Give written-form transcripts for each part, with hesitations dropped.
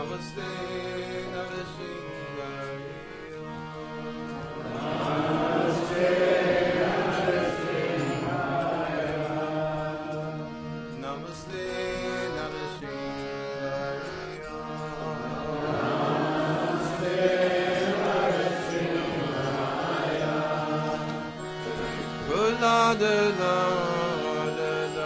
Namaste Narasingharaya. Namaste Narasingharaya. Kula de la de la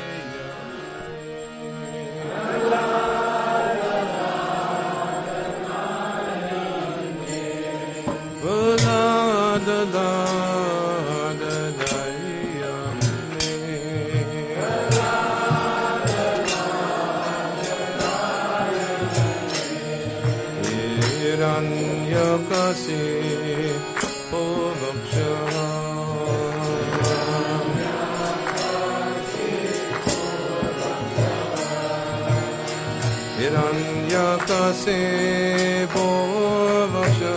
Kula de la de la Hiranyakasi Bhavaksha Hiranyakasi Bhavaksha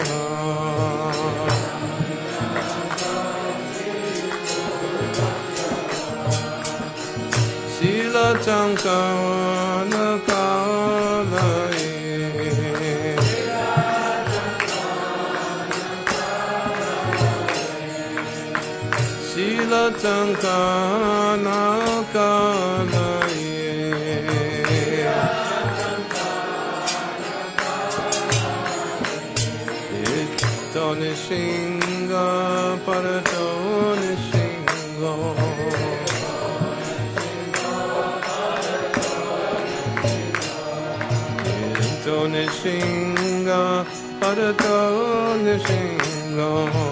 Sila Chankana Kalai Sila Chankana Kalai Ittoni Shinga Paratoni Shinga Ittoni Shinga Paratoni Shinga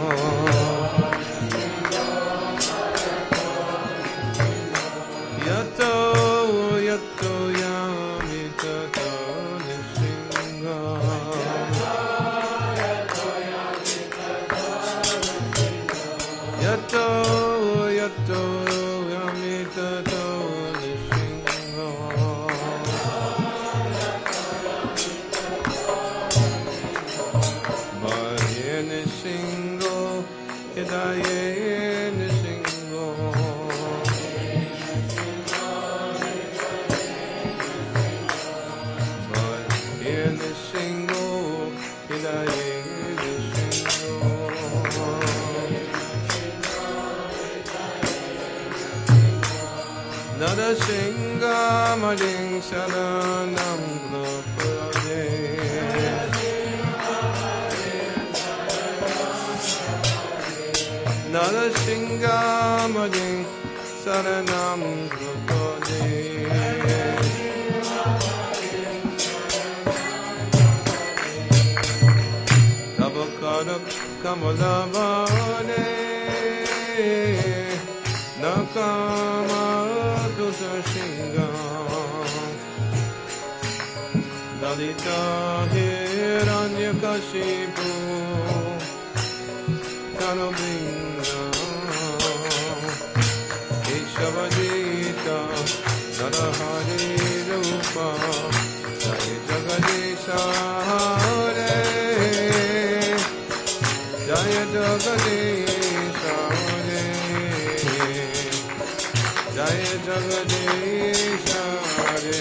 Yato Yato Yami Tato Nishinga Yato Yato Yami Tato Nishinga Bhaye Nishingo Hidaye Nishingo Nishingo Hidaye Nishingo Narashinga Mading Saranam Glopade Narashinga Mading Saranam Glopade Karak Kamalavane Nakama Dusashinga Dalita Hiranyakashipu Kanobinga Ishavadita Narahari Rupa Jai Jagadisha Hare Jaya Jagadisha Hare Jaya Jagadisha Hare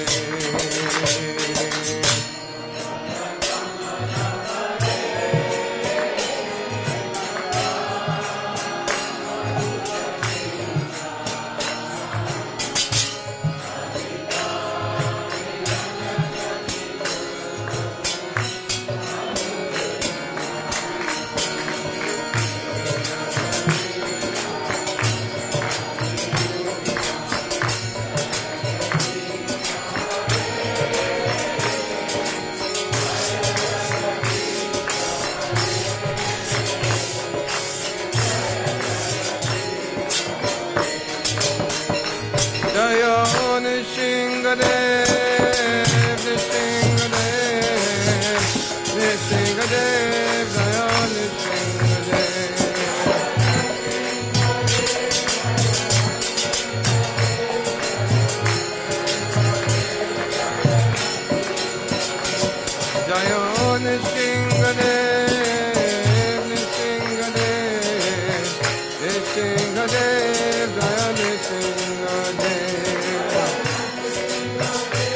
Jaya